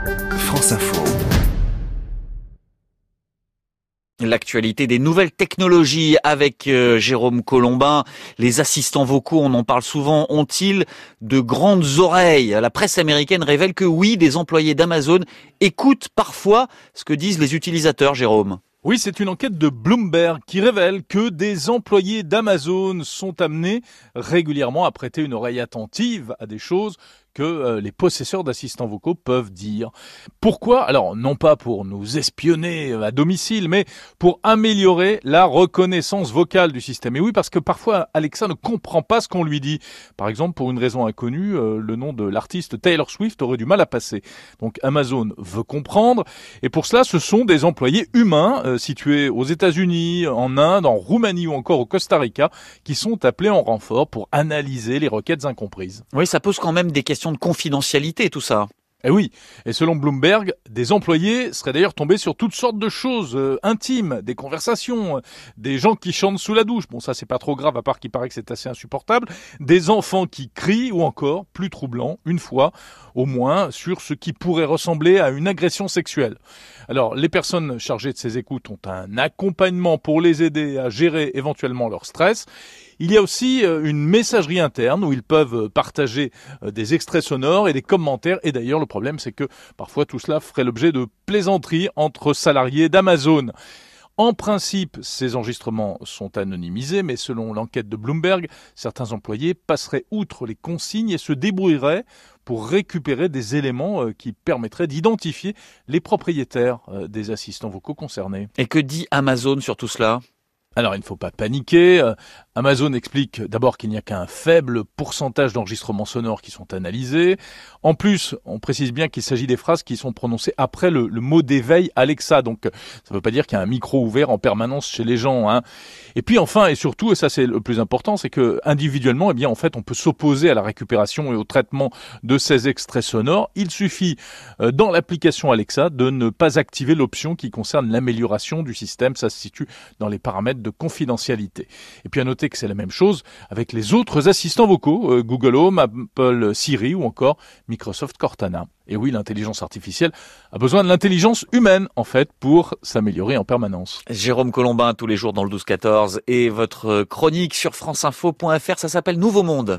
France Info. L'actualité des nouvelles technologies avec Jérôme Colombin. Les assistants vocaux, on en parle souvent, ont-ils de grandes oreilles ? La presse américaine révèle que oui, des employés d'Amazon écoutent parfois ce que disent les utilisateurs, Jérôme. Oui, c'est une enquête de Bloomberg qui révèle que des employés d'Amazon sont amenés régulièrement à prêter une oreille attentive à des choses que les possesseurs d'assistants vocaux peuvent dire. Pourquoi ? Alors, non pas pour nous espionner à domicile, mais pour améliorer la reconnaissance vocale du système. Et oui, parce que parfois, Alexa ne comprend pas ce qu'on lui dit. Par exemple, pour une raison inconnue, le nom de l'artiste Taylor Swift aurait du mal à passer. Donc, Amazon veut comprendre. Et pour cela, ce sont des employés humains situés aux États-Unis, en Inde, en Roumanie ou encore au Costa Rica qui sont appelés en renfort pour analyser les requêtes incomprises. Oui, ça pose quand même des questions de confidentialité, tout ça. Eh oui, et selon Bloomberg, des employés seraient d'ailleurs tombés sur toutes sortes de choses intimes, des conversations, des gens qui chantent sous la douche, bon ça c'est pas trop grave à part qu'il paraît que c'est assez insupportable, des enfants qui crient ou encore, plus troublant, une fois au moins, sur ce qui pourrait ressembler à une agression sexuelle. Alors les personnes chargées de ces écoutes ont un accompagnement pour les aider à gérer éventuellement leur stress. Il y a aussi une messagerie interne où ils peuvent partager des extraits sonores et des commentaires. Et d'ailleurs, le problème, c'est que parfois tout cela ferait l'objet de plaisanteries entre salariés d'Amazon. En principe, ces enregistrements sont anonymisés, mais selon l'enquête de Bloomberg, certains employés passeraient outre les consignes et se débrouilleraient pour récupérer des éléments qui permettraient d'identifier les propriétaires des assistants vocaux concernés. Et que dit Amazon sur tout cela ? Alors, il ne faut pas paniquer. Amazon explique d'abord qu'il n'y a qu'un faible pourcentage d'enregistrements sonores qui sont analysés. En plus, on précise bien qu'il s'agit des phrases qui sont prononcées après le mot d'éveil Alexa. Donc, ça ne veut pas dire qu'il y a un micro ouvert en permanence chez les gens, hein. Et puis enfin, et surtout, et ça c'est le plus important, c'est que individuellement, eh bien, en fait, on peut s'opposer à la récupération et au traitement de ces extraits sonores. Il suffit, dans l'application Alexa, de ne pas activer l'option qui concerne l'amélioration du système. Ça se situe dans les paramètres de confidentialité. Et puis à noter que c'est la même chose avec les autres assistants vocaux, Google Home, Apple Siri ou encore Microsoft Cortana. Et oui, l'intelligence artificielle a besoin de l'intelligence humaine, en fait, pour s'améliorer en permanence. Jérôme Colombin, tous les jours dans le 12-14, et votre chronique sur franceinfo.fr, ça s'appelle Nouveau Monde.